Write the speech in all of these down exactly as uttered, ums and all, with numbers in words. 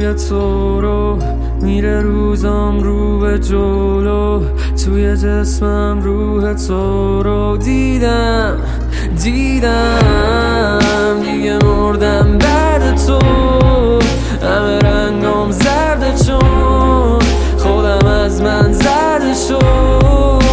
روی تو رو میره روزم رو به جلو، توی جسمم روح تو رو دیدم دیدم دیگه مردم بعد تو، همه رنگام زرده چون خودم از من زرده شد.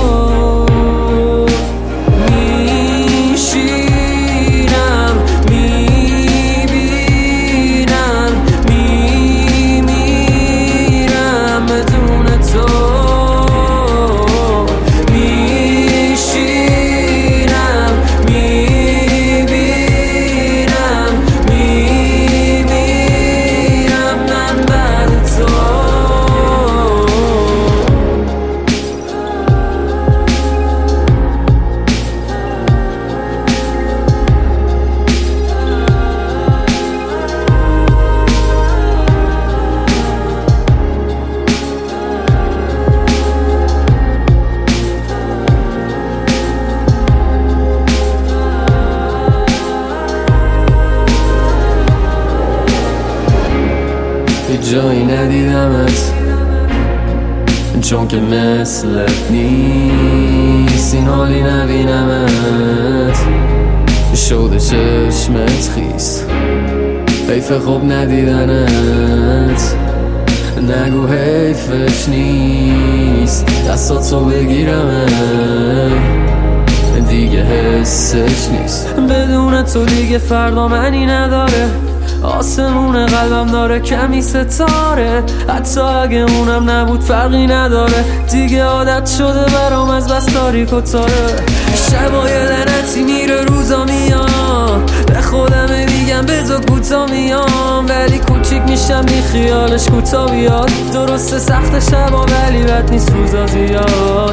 جایی ندیدمت چون که مثلت نیست، این حالی نبینمت شده چشمت خیس، حیف خوب ندیدنت، نگو حیفش نیست دستاتو بگیرمت دیگه حسش نیست. بدون تو دیگه فردا منی نداره، آسمون قلبم داره کمی ستاره، حتی اگه اونم نبود فرقی نداره، دیگه عادت شده برام از بس تاریک و تاره. شبای لعنتی میره روزا میام، به خودم میگم بزا کوتا میام، ولی کوچیک میشم بی خیالش کوتا بیاد. درسته سخت شبا ولی بد نیست روزا زیاد.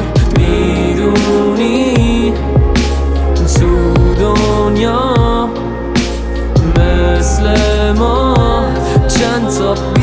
میدونی تو دنیا مثل ما چند تا